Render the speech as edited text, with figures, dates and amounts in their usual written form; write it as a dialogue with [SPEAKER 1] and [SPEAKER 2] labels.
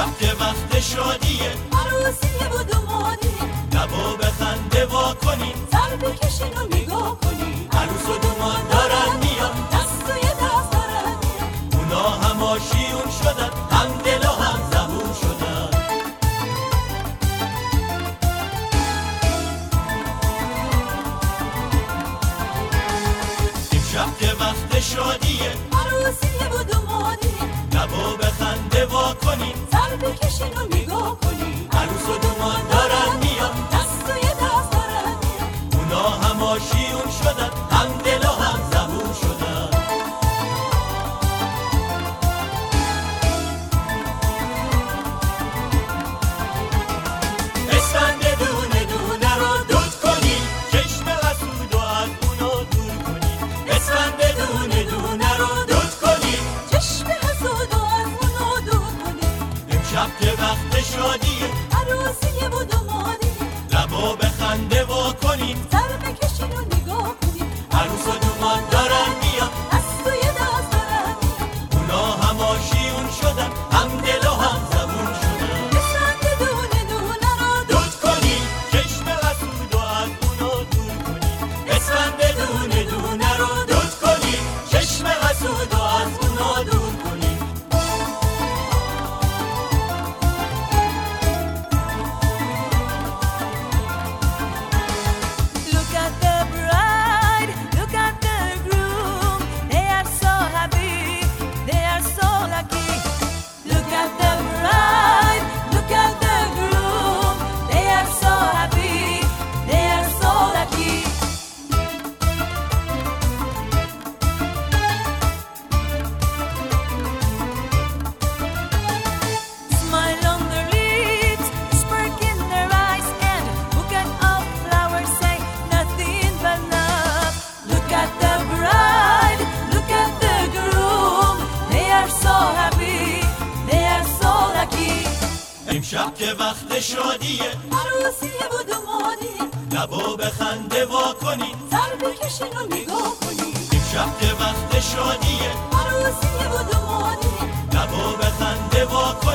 [SPEAKER 1] امشب که وقت شادیه،
[SPEAKER 2] عروسیه و دومادیه،
[SPEAKER 1] لبا به خنده وا کنین،
[SPEAKER 2] سر بکشین و نگاه کنین.
[SPEAKER 1] عروس و دومان دارن میان،
[SPEAKER 2] دست توی دست دارن میان.
[SPEAKER 1] اونا هم آشیون شدن، هم دل و هم زبون شدن. امشب که وقت شادیه،
[SPEAKER 2] عروسیه و دومادیه،
[SPEAKER 1] لبا به خنده وا کنین،
[SPEAKER 2] سر بکشین و نگاه کنین.
[SPEAKER 1] عروس و دومان دارن میان،
[SPEAKER 2] دست توی دست دارن میان.
[SPEAKER 1] اونا هم آشیون شدن، هم دل و هم زبون شدن. اسفند دونه دونه رو دود کنین، چشم حسود و از اونا دور کنین. اسفند دونه دونه رو دود کنین،
[SPEAKER 2] چشم حسود و از اونو دور کنین.
[SPEAKER 1] امشب که وقت شادیه،
[SPEAKER 2] عروسیه و دومادیه،
[SPEAKER 1] لبا به خنده وا کنین،
[SPEAKER 2] سر بکشین و نگاه کنین.
[SPEAKER 1] عروس و دومان دارن میان،
[SPEAKER 2] دست توی دست دارن میان.
[SPEAKER 1] اونا هم آشیون شدن، هم دل و هم زبون شدن.
[SPEAKER 2] اسفند دونه دونه رو
[SPEAKER 1] دود کنین، چشم حسود و از اونا دور کنین. اسفند دونه دونه رو دود کنین، چشم حسود و از اونا دور کنین.
[SPEAKER 2] Look at the bride, look at the groom. They are so happy, they are so lucky. Look at the bride, look at the groom. They are so happy, they are so lucky. Smile on their lips, spark in their eyes, and bouquet of flowers say nothing but love. Look at the bride, look at the groom. They are so happy, they are so lucky.
[SPEAKER 1] امشب که وقت شادیه،
[SPEAKER 2] عروسیه و دومادیه،
[SPEAKER 1] لبا به خنده وا کنین،
[SPEAKER 2] سر بکشین و نگاه کنین.
[SPEAKER 1] امشب که وقت شادیه،
[SPEAKER 2] عروسیه و دومادیه،
[SPEAKER 1] لبا به خنده وا کنین.